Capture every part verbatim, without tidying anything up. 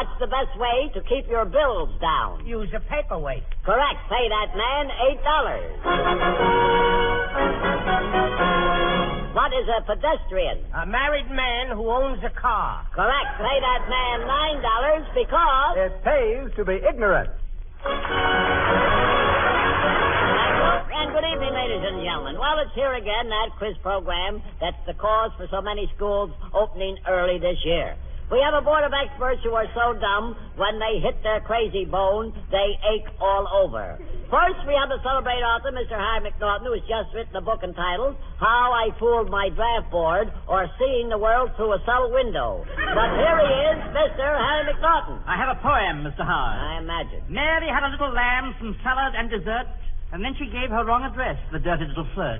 What's the best way to keep your bills down? Use a paperweight. Correct. Pay that man eight dollars. What is a pedestrian? A married man who owns a car. Correct. Pay that man nine dollars because... It pays to be ignorant. And good evening, ladies and gentlemen. Well, it's here again, that quiz program that's the cause for so many schools opening early this year. We have a board of experts who are so dumb, when they hit their crazy bone, they ache all over. First, we have the celebrated author, Mister Harry McNaughton, who has just written a book entitled How I Fooled My Draft Board, or Seeing the World Through a Cell Window. But here he is, Mister Harry McNaughton. I have a poem, Mister Howard. I imagine. Mary had a little lamb, some salad and dessert, and then she gave her wrong address, the dirty little flirt.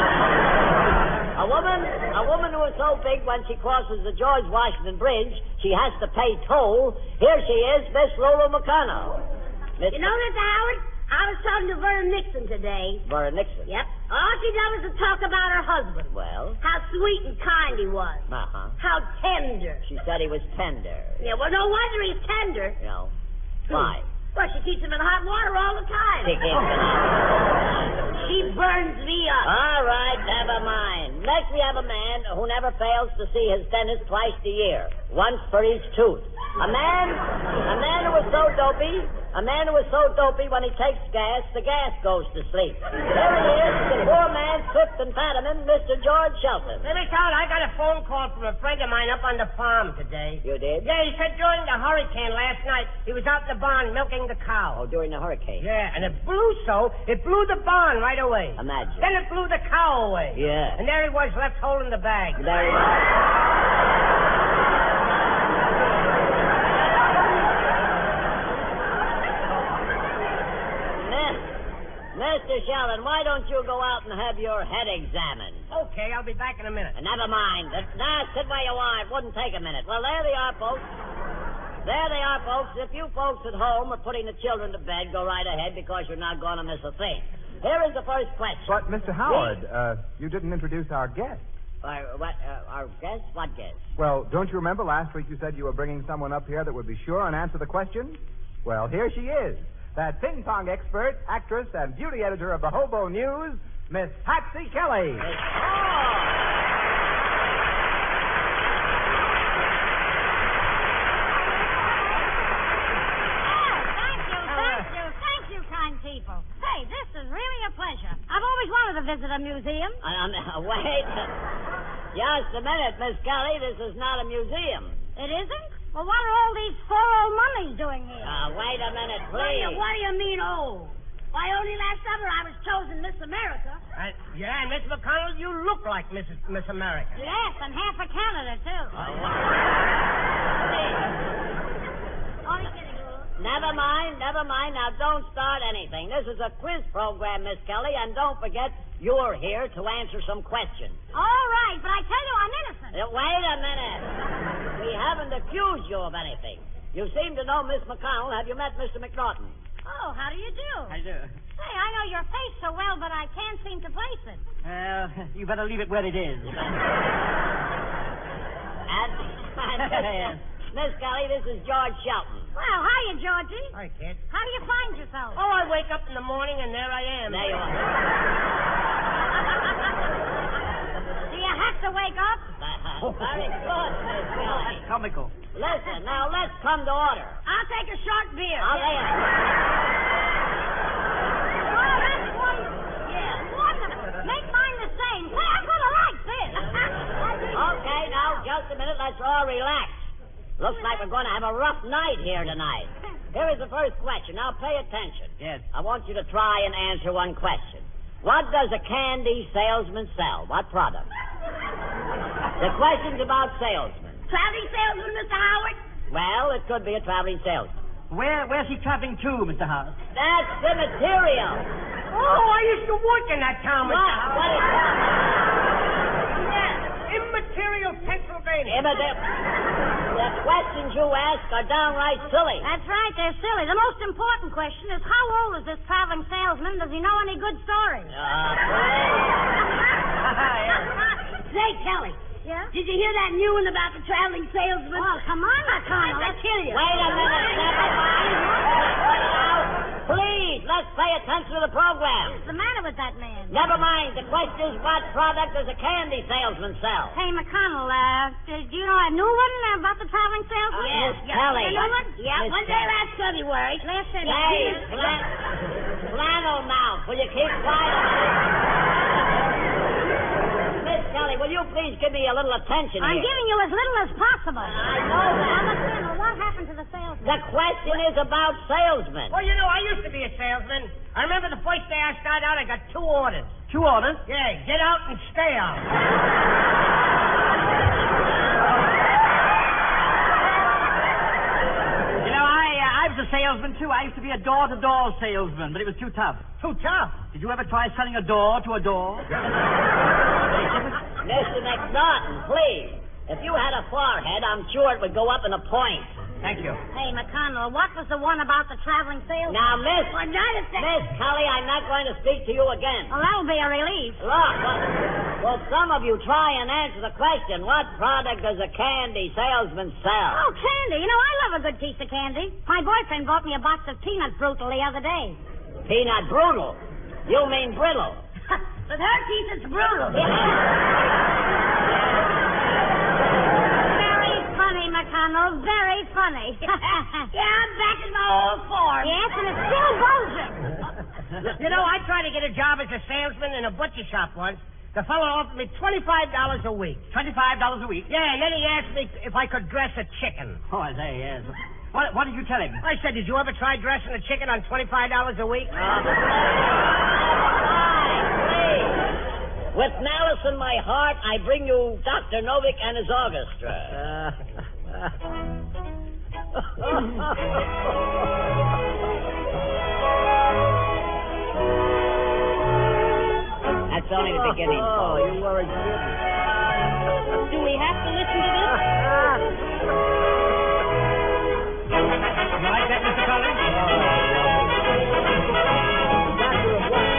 A woman, a woman who is so big when she crosses the George Washington Bridge, she has to pay toll. Here she is, Miss Lulu McConnell. Miss You know, Mister Howard, I was talking to Verna Nixon today. Verna Nixon? Yep. All she did was to talk about her husband. Well? How sweet and kind he was. Uh-huh. How tender. She said he was tender. Yeah, well, no wonder he's tender. You know. Why? Well, she keeps him in hot water all the time. She keeps him in hot She burns me up. All right, never mind. Next, we have a man who never fails to see his dentist twice a year, once for each tooth. A man, a man who is so dopey, a man who is so dopey when he takes gas, the gas goes to sleep. There he is, the poor man, fifth and Fataman, Mister George Shelton. Hey, Mister Howard, I got a phone call from a friend of mine up on the farm today. You did? Yeah, he said during the hurricane last night, he was out in the barn milking the cow. Oh, during the hurricane? Yeah, and it blew so, it blew the barn right away. Imagine. Then it blew the cow away. Yeah. And there he was, left holding the bag. There he was. Mister Sheldon, why don't you go out and have your head examined? Okay, I'll be back in a minute. Uh, never mind. Uh, nah, sit where you are. It wouldn't take a minute. Well, there they are, folks. There they are, folks. If you folks at home are putting the children to bed, go right ahead because you're not going to miss a thing. Here is the first question. But, Mister Howard, uh, you didn't introduce our guest. Our, what, uh, our guest? What guest? Well, don't you remember last week you said you were bringing someone up here that would be sure and answer the question? Well, here she is. That ping-pong expert, actress, and beauty editor of the Hobo News, Miss Patsy Kelly. Miss... Oh! People. Hey, this is really a pleasure. I've always wanted to visit a museum. Um, uh, wait. Just a minute, Miss Kelly. This is not a museum. It isn't? Well, what are all these four old mummies doing here? Uh, wait a minute, What do you, please. what do you mean, old? Why, only last summer I was chosen Miss America. Uh, yeah, and Miss McConnell, you look like Missus Miss America. Yes, and half of Canada, too. Oh, wow. Only kidding, Lulu. Never mind, never mind. Now, don't start anything. This is a quiz program, Miss Kelly, and don't forget you're here to answer some questions. All right, but I tell you, I'm innocent. Uh, wait a minute. We haven't accused you of anything. You seem to know Miss McConnell. Have you met Mister McNaughton? Oh, how do you do? I do. Say, I know your face so well, but I can't seem to place it. Well, you better leave it where it is. And, and Miss Kelly, this is George Shelton. Well, hiya, Georgie. Hi, kid. How do you find yourself? Oh, I wake up in the morning and there I am. There you are. Do you have to wake up? Very good, Miss Kelly. That's comical. Listen, now let's come to order. I'll take a short beer. I'll lay it. Oh, that's wonderful. Yeah. Wonderful. Make mine the same. Say, I'm going to like this. Okay, now, just a minute. Let's all relax. Looks like we're going to have a rough night here tonight. Here is the first question. Now, pay attention. Yes. I want you to try and answer one question. What does a candy salesman sell? What product? The question's about salesmen. Traveling salesman, Mister Howard? Well, it could be a traveling salesman. Where, where's he traveling to, Mister Howard? That's the material. Oh, I used to work in that town, Mister What? Howard. What is that? Immaterial, Pennsylvania. Immaterial. The questions you ask are downright silly. That's right, they're silly. The most important question is how old is this traveling salesman? Does he know any good stories? Uh, Say, Kelly, Yeah? Did you hear that new one about the traveling salesman? Oh, come on, McConnell. Let's hear you. Wait a minute, never mind. Now, please, let's pay attention to the program. What's the matter with that man? Never mind. The question is, what product does a candy salesman sell? Hey, McConnell, uh, do do you know a new one about the traveling salesman? Yes, Kelly. A new one? Yeah, Miss one day Kelly. last February. Last Hey, February. flan- flannel mouth. Will you keep quiet? Miss Kelly, will you please give me a little attention I'm here? giving you as little as possible. I know that. Now, McConnell, what happened to the salesman? The question is about salesmen. Well, you know, I used to be a salesman. I remember the first day I started out, I got two orders. Two orders? Yeah, get out and stay out. You know, I uh, I was a salesman, too. I used to be a door-to-door salesman, but it was too tough. Too tough. Did you ever try selling a door to a door? Mister McNaughton, please. If you had a forehead, I'm sure it would go up in a point. Thank you. Hey, McConnell, what was the one about the traveling salesman? Now, Miss... Well, not a second. Miss Kelly, I'm not going to speak to you again. Well, that'll be a relief. Look, well, well, some of you try and answer the question. What product does a candy salesman sell? Oh, candy. You know, I love a good piece of candy. My boyfriend bought me a box of peanut brutal the other day. Peanut brutal. You mean brittle. With her teeth, it's brutal. Very funny, McConnell. Very funny. Yeah, I'm back in my old form. Yes, and it's still bulging. You know, I tried to get a job as a salesman in a butcher shop once. The fellow offered me twenty-five dollars a week. Twenty-five dollars a week? Yeah, and then he asked me if I could dress a chicken. Oh, I say, yes. What, what did you tell him? I said, did you ever try dressing a chicken on twenty-five dollars a week? With malice in my heart, I bring you Doctor Novick and his orchestra. That's only the beginning, Oh, folks. you weren't kidding. Do we have to listen to this? You like that, Mister Collins? Doctor of what?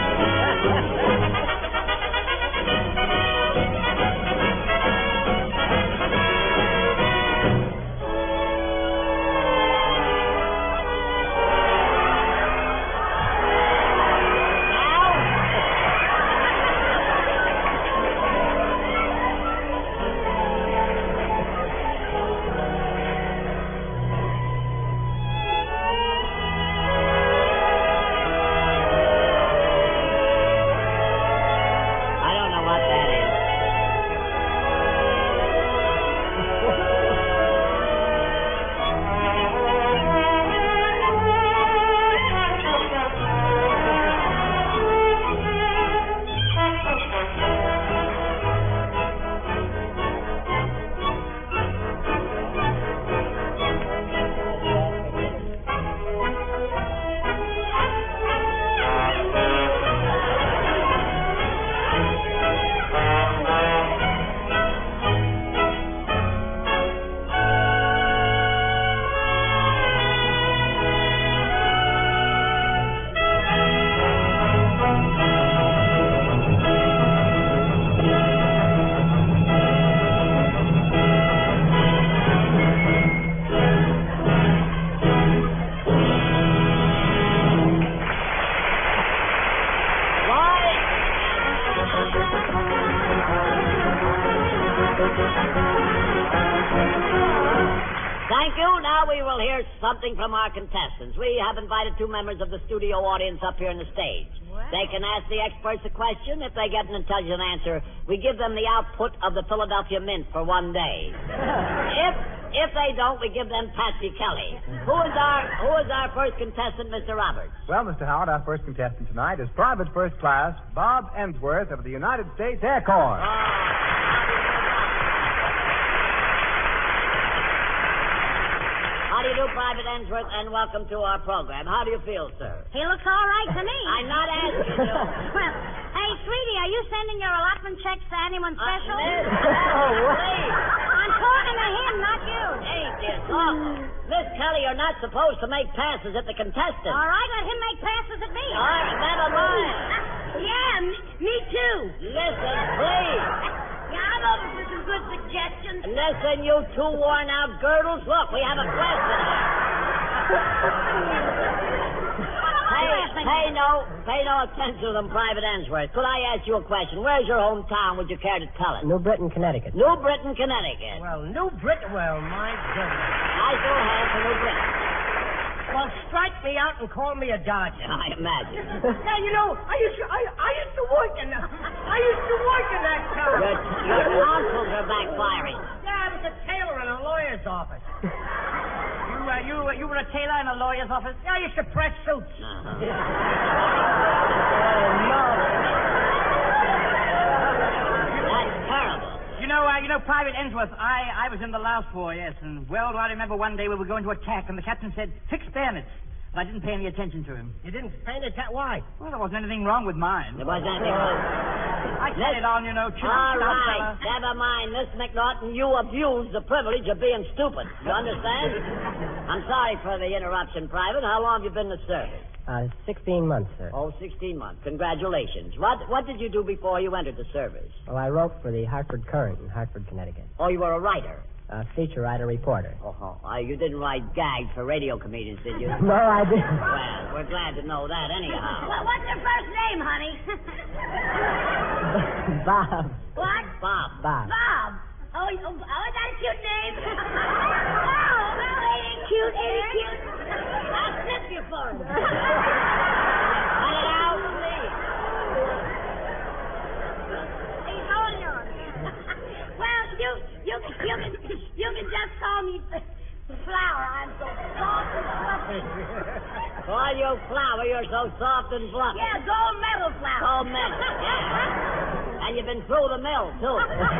I don't know what that is. Thank you. Now we will hear something from our contestants. We have invited two members of the studio audience up here on the stage. They can ask the experts a question. If they get an intelligent answer, we give them the output of the Philadelphia Mint for one day. if if they don't, we give them Patsy Kelly. Who is our who is our first contestant, Mister Roberts? Well, Mister Howard, our first contestant tonight is Private First Class Bob Emsworth of the United States Air Corps. How do you do, Private Emsworth, and welcome to our program. How do you feel, sir? He looks all right to me. I'm not asking you. Well, hey, sweetie, are you sending your allotment checks to anyone special? Uh, Miss, please. I'm talking to him, not you. Ain't this awful? Miss Kelly, you're not supposed to make passes at the contestants. All right, let him make passes at me. All right, never mind. Yeah, me, me too. Listen, please. Yeah, I'm over for some good suggestions. Listen, you two worn-out girdles. Look, we have a question here. Pay, pay no, pay no attention to them, Private Ensworth. Could I ask you a question? Where's your hometown? Would you care to tell it? New Britain, Connecticut. New Britain, Connecticut. Well, New Britain. Well, my goodness. I go ahead for New Britain. Well, strike me out and call me a dodger. I imagine. Yeah, you know, I used to, I, I used to work in, I used to work in that town. Your, your tonsils are backfiring. Yeah, I was a tailor in a lawyer's office. You, uh, you, uh, you were a tailor in a lawyer's office? Yeah, I used to press suits. Uh-huh. Oh, no. That's terrible. You know, uh, you know, Private Ensworth, I, I was in the Laos War, yes, and well do I remember one day we were going to attack, and the captain said, fix bayonets. But I didn't pay any attention to him. You didn't paint it that why? Well, there wasn't anything wrong with mine. There wasn't anything wrong. I set it on, you know, chin All up, right, fella. never mind, Miss McNaughton. You abused the privilege of being stupid. You understand? I'm sorry for the interruption, Private. How long have you been in the service? Uh, sixteen months, sir. Oh, sixteen months. Congratulations. What What did you do before you entered the service? Well, I wrote for the Hartford Courant in Hartford, Connecticut. Oh, you were a writer. A feature writer, reporter. Oh, oh, uh, you didn't write gags for radio comedians, did you? No, I didn't. Well, we're glad to know that anyhow. Well, what's your first name, honey? Bob. What? Bob. Bob. Bob. Oh, oh, oh, is that a cute name? oh, oh, ain't it cute? Ain't it cute? I'll slip you for it. Cut it out, please. He's all yours. Well, you, you, you can, you can just call me Flower. I'm so soft and fluffy. Boy, you flower, you're so soft and fluffy. Yeah, gold medal flower. Gold medal, yeah. And you've been through the mill, too.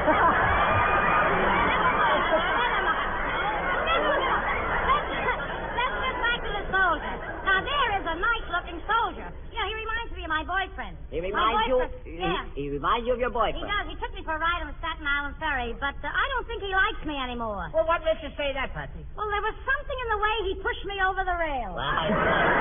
Let's get back to the soldier. Now, there is a nice-looking soldier. Yeah, he reminds me of my boyfriend. He My reminds you. boyfriend- He, Yeah. he reminds you of your He boyfriend. does. He took me for a ride on the Staten Island ferry, but uh, I don't think he likes me anymore. Well, what makes you say that, Patsy? Well, there was something in the way he pushed me over the rail. Well, I-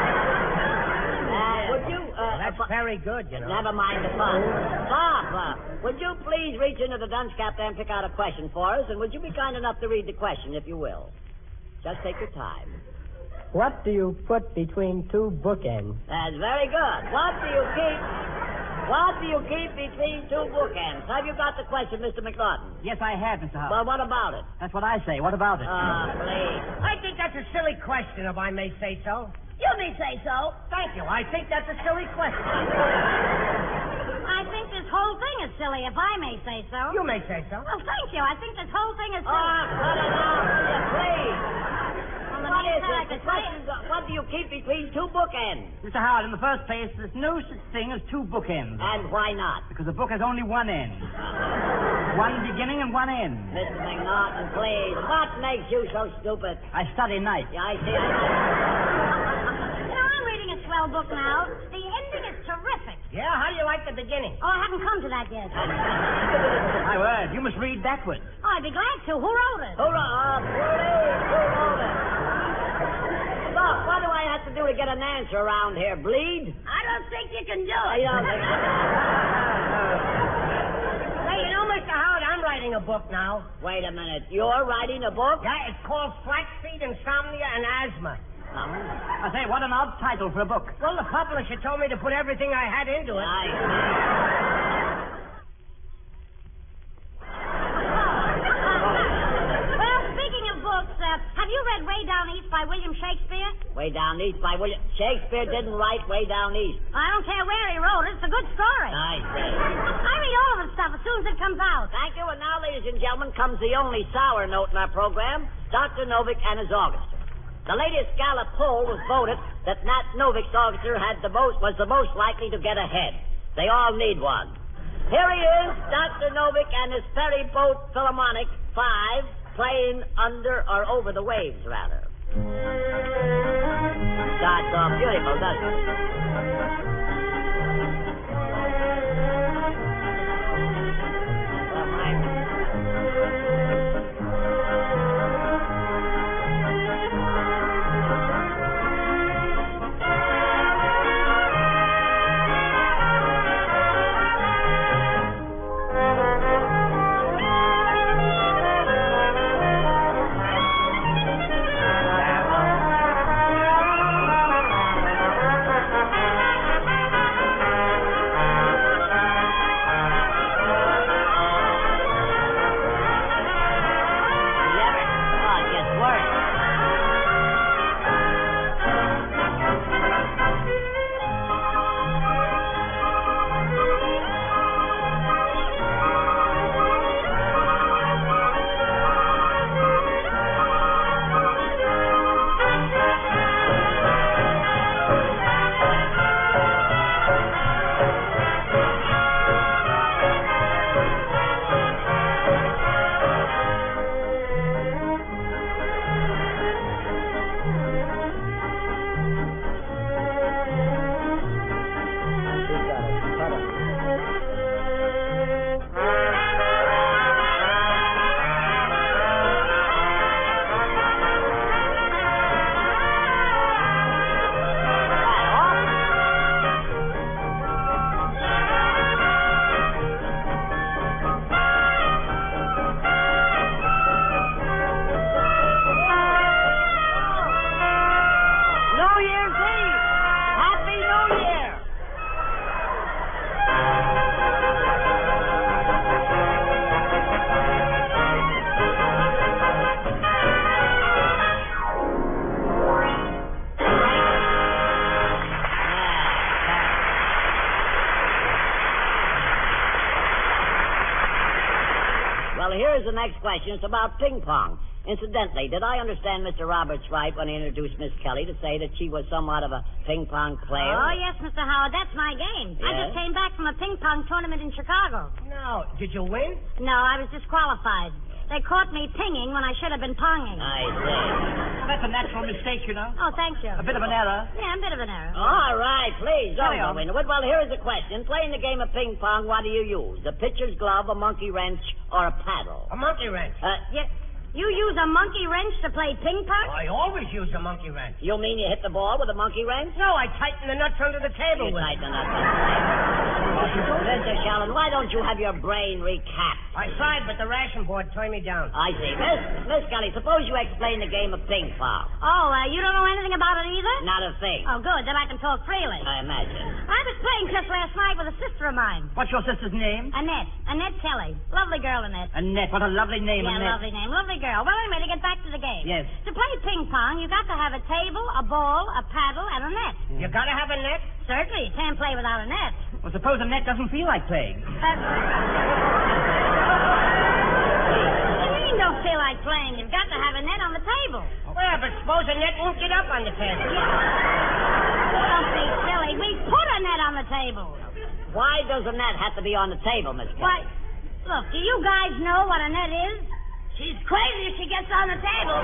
uh, would you? Uh, Well, that's uh, very good, you know. Never mind the fun. Bob, uh, would you please reach into the dunce cap there and pick out a question for us? And would you be kind enough to read the question, if you will? Just take your time. What do you put between two bookends? That's very good. What do you keep? What do you keep between two bookends? Have you got the question, Mister McNaughton? Yes, I have, Mister Howard. Well, what about it? That's what I say. What about it? Ah, please. I think that's a silly question, if I may say so. You may say so. Thank you. I think that's a silly question. I think this whole thing is silly, if I may say so. You may say so. Well, thank you. I think this whole thing is silly. Ah, cut it out, will you, please. Well, the What main is thing I it? The could say question is, uh, what do you keep between two bookends? Mister Howard, in the first place, there's no such thing as two bookends. And why not? Because a book has only one end. One beginning and one end. Mister McNaughton, please. What makes you so stupid? I study night. Yeah, I see. I You know, I'm reading a swell book now. The ending is terrific. Yeah, how do you like the beginning? Oh, I haven't come to that yet. My word, you must read backwards. Oh, I'd be glad to. Who wrote it? Hurrah, please. Who wrote it? Look, what do I have to do to get an answer around here? Bleed? I don't think you can do I it. don't think so. Hey, you know, Mister Howard, I'm writing a book now. Wait a minute. You're writing a book? Yeah, it's called Flaxseed, Insomnia, and Asthma. I say, what an odd title for a book. Well, the publisher told me to put everything I had into it. I Well, speaking of books, uh, have you read Way Down East by William Shakespeare? Way Down East by William... Shakespeare didn't write Way Down East. I don't care where he wrote it. It's a good story. I see. I read all of his stuff as soon as it comes out. Thank you. And now, ladies and gentlemen, comes the only sour note in our program, Doctor Novick and his orchestra. The latest Gallup poll was voted that Nat Novick's orchestra had the most was the most likely to get ahead. They all need one. Here he is, Doctor Novick and his ferry boat Philharmonic Five, playing under or over the waves, rather. Starts off beautiful, doesn't it? here's the next question. It's about ping pong. Incidentally, did I understand Mister Roberts right when he introduced Miss Kelly to say that she was somewhat of a ping pong player? Oh, yes, Mister Howard, that's my game. I Yes? just came back from a ping pong tournament in Chicago. No. Did you win? No, I was disqualified. They caught me pinging when I should have been ponging. I see. Well, that's a natural mistake, you know. Oh, thank you. A bit of an error. Yeah, a bit of an error. All right, please, don't Carry go on. into it. Well, here's the question. Playing the game of ping pong, what do you use? A pitcher's glove, a monkey wrench, or a paddle? A monkey wrench. Uh, You, you use a monkey wrench to play ping pong? I always use a monkey wrench. you mean you hit the ball with a monkey wrench? No, I tighten the nuts under the table You with it. tighten up. Mister Sheldon, why don't you have your brain recapped? I tried, but the ration board turned me down. I see. Miss, Miss Kelly, suppose you explain the game of ping pong. Oh, uh, you don't know anything about it either? Not a thing. Oh, good. Then I can talk freely. I imagine. I was playing just last night with a sister of mine, What's your sister's name? Annette. Annette Kelly. Lovely girl, Annette. Annette. What a lovely name, Yeah, Annette. lovely name. Lovely girl. Well, anyway, to get back to the game. Yes. To play ping pong, you got to have a table, a ball, a paddle, and a net. You gotta have a net? Certainly, you can't play without a net. Well, suppose Annette doesn't feel like playing. Uh, what do you mean don't feel like playing? You've got to have a net on the table. Well, but suppose a net won't get up on the table. Don't be silly. We put a net on the table. Why does a net have to be on the table, Miss Kelly? Why, look, do you guys know what a net is? She's crazy if she gets on the table.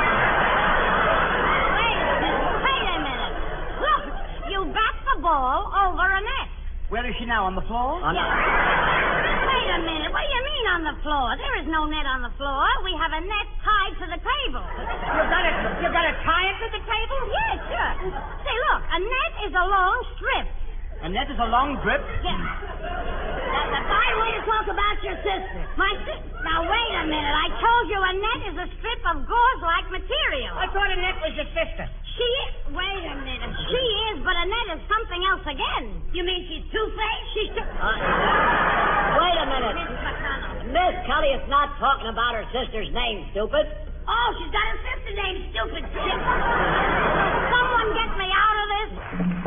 Wait a minute. Wait a minute. Look, you bat the ball over a net. Where is she now, on the floor? On Yeah. Wait a minute. What do you mean on the floor? There is no net on the floor. We have a net tied to the table. You gotta, you gotta tie it to the table? Yes, sure. See, look, a net is a long strip. Annette is a long grip. Yeah. That's a fine way to talk about your sister. My sister. Now, wait a minute. I told you a net is a strip of gauze-like material. I thought a net was your sister. She is. Wait a minute. She is, but a net is something else again. You mean she's two-faced? She's two. Uh, wait a minute. Miss McConnell. Miss Kelly is not talking about her sister's name, stupid. Oh, she's got a sister named Stupid. Someone get me out of this.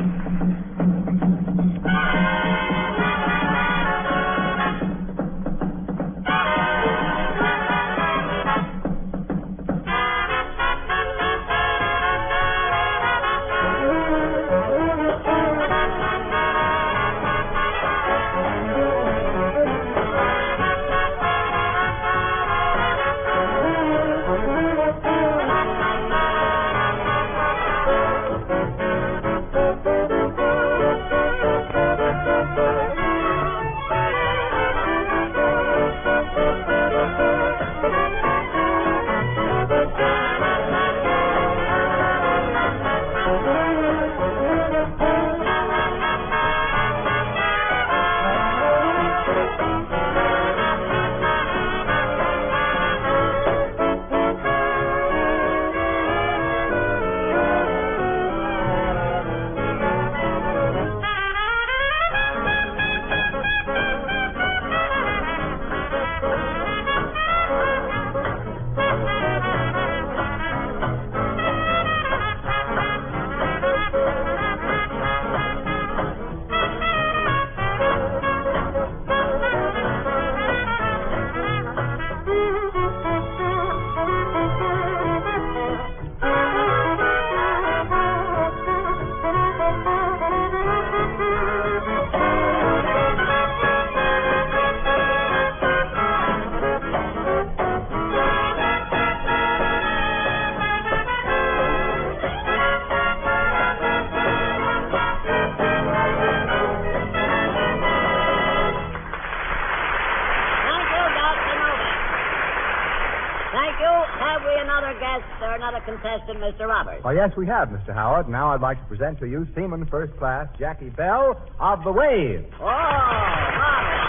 Another contestant, Mister Roberts. Oh, yes, we have, Mister Howard. Now I'd like to present to you Seaman First Class Jackie Bell of the Wave. Oh, Roberts.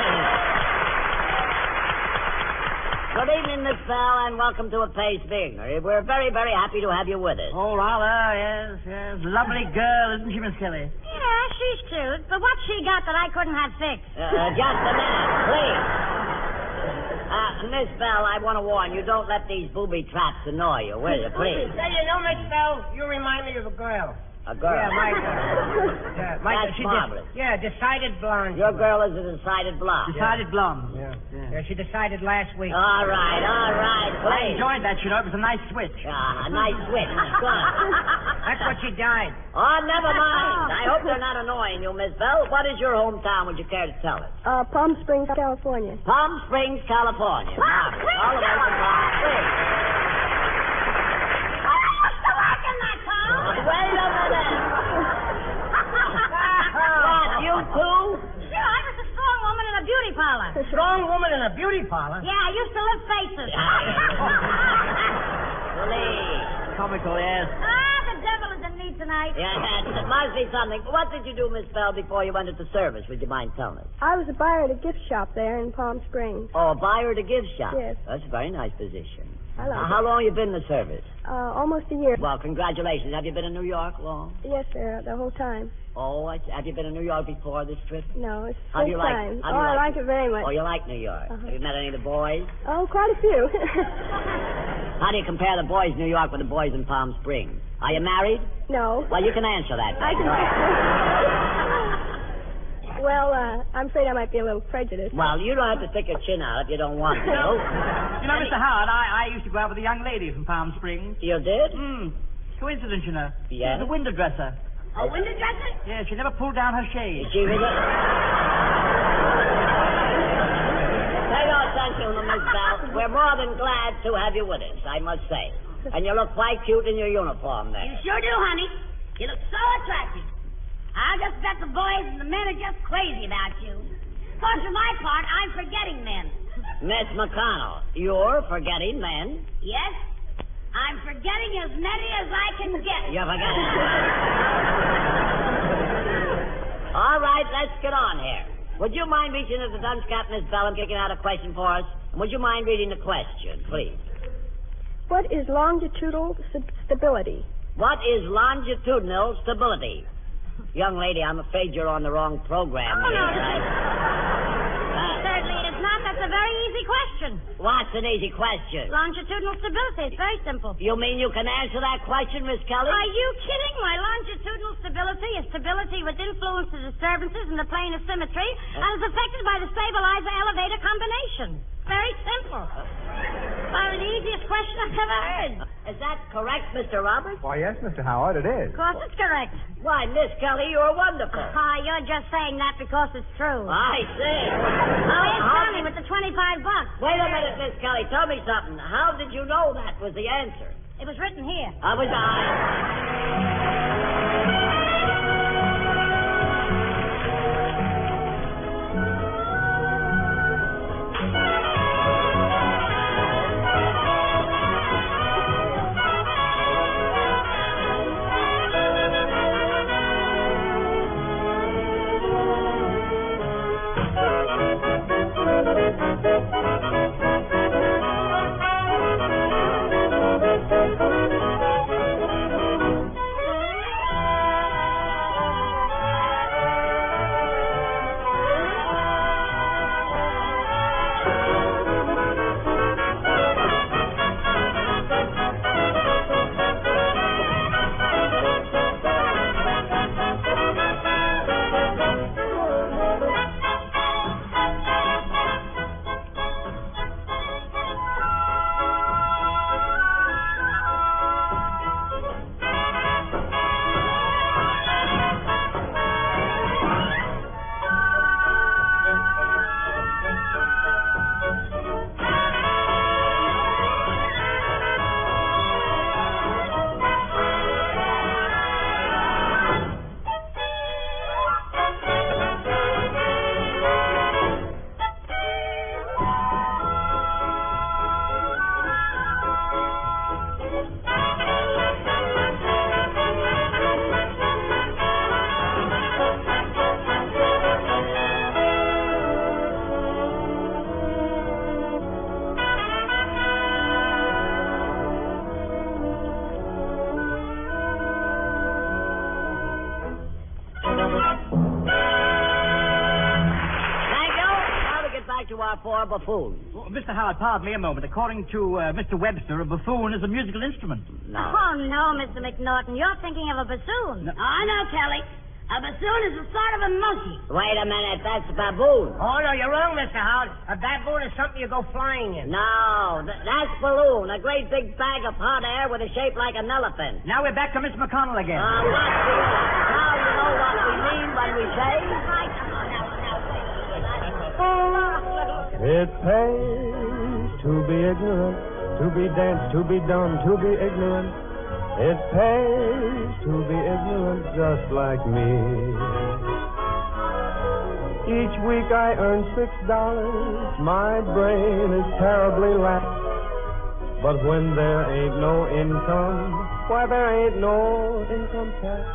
Good evening, Miss Bell, and welcome to A Pace Bigger. We're very, very happy to have you with us. Oh, rather, yes, yes. Lovely girl, isn't she, Miss Kelly? Yeah, she's cute. But what's she got that I couldn't have fixed? Uh, just a minute, please. Uh, Miss Bell, I want to warn you, don't let these booby traps annoy you, will you, please? Say, you know, Miss Bell, you remind me of a girl. A girl. Yeah, my girl. Yeah, my That's she marvelous. Did, yeah, decided blonde. Your girl is a decided blonde. Decided blonde. Yeah. yeah, she decided last week. All right, all right, I please. enjoyed that, you know. It was a nice switch. Yeah, a nice switch. Good. That's what she died. Oh, never mind. I hope they're not annoying you, Miss Bell. What is your hometown? Would you care to tell us? Uh, Palm Springs, California. Palm Springs, California. Marvelous. All the way from Palm Springs. Wait a minute. What, you too? Sure, I was a strong woman in a beauty parlor. A strong woman in a beauty parlor? Yeah, I used to lift faces. Please. Comical, yes. Ah, the devil is in me tonight. Yeah, it must be something. What did you do, Miss Bell, before you went into service? Would you mind telling us? I was a buyer at a gift shop there in Palm Springs. Oh, a buyer at a gift shop? Yes. That's a very nice position. I like Now, it. how long you been in the service? Uh, almost a year. Well, congratulations. Have you been in New York long? Yes, sir, the whole time. Oh, I, have you been in New York before this trip? No, it's How do you full like time. how do Oh, you I like like it very much. Oh, you like New York? Uh-huh. Have you met any of the boys? Oh, quite a few. How do you compare the boys in New York with the boys in Palm Springs? Are you married? No. Well, you can answer that. I then. can. Well, uh, I'm afraid I might be a little prejudiced. Well, you don't have to stick your chin out if you don't want to. You know, Mister Howard, I, I used to go out with a young lady from Palm Springs. You did? Hmm. Coincidence, you know. Yes? She was a window dresser. A window dresser? Yeah, she never pulled down her shade. She was a... Pay no attention to Miss Bell. We're more than glad to have you with us, I must say. And you look quite cute in your uniform there. You sure do, honey. You look so attractive. I just bet the boys and the men are just crazy about you. Of course, for my part, I'm forgetting men. Miss McConnell, you're forgetting men. Yes? I'm forgetting as many as I can get. You're forgetting. All right, let's get on here. Would you mind reaching at the dunce cap, Miss Bell, and kicking out a question for us? And would you mind reading the question, please? What is longitudinal st- stability? What is longitudinal stability? Young lady, I'm afraid you're on the wrong program Oh, here. no. Right? Uh, Certainly it is not. That's a very easy question. what's an easy question? Longitudinal stability. It's very simple. You mean you can answer that question, Miss Kelly? Are you kidding? Why, longitudinal stability is stability which influences disturbances in the plane of symmetry and is affected by the stabilizer-elevator combination. Very simple. Well, the easiest question I've ever heard. Is that correct, Mister Roberts? Why, yes, Mister Howard, it is. Of course it's correct. Why, Miss Kelly, you're wonderful. Ah, you're just saying that because it's true. I see. Now, here's how Tommy did- with the twenty-five bucks. Wait a minute, Miss Kelly. Tell me something. How did you know that was the answer? It was written here. I was I. for buffoons. Well, Mister Howard, pardon me a moment. According to uh, Mister Webster, a buffoon is a musical instrument. No. Oh, no, Mister McNaughton. You're thinking of a bassoon. No. I know, Kelly. A bassoon is a sort of a monkey. Wait a minute, that's a baboon. Oh, no, you're wrong, Mister Howard. A baboon is something you go flying in. No, th- that's balloon, a great big bag of hot air with a shape like an elephant. Now we're back to Miss McConnell again. Uh, what do you, now you know what we mean when we say... It pays to be ignorant, to be danced, to be dumb, to be ignorant. It pays to be ignorant just like me. Each week I earn six dollars. My brain is terribly lax. But when there ain't no income, why there ain't no income tax.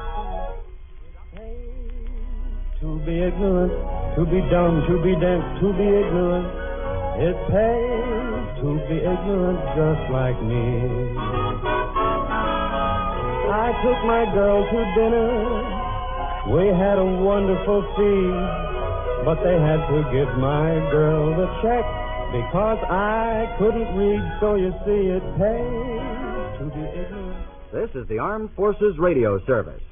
To be ignorant, to be dumb, to be dense, to be ignorant. It pays to be ignorant just like me. I took my girl to dinner. We had a wonderful feast, but they had to give my girl the check because I couldn't read, so you see it pays to be ignorant. This is the Armed Forces Radio Service.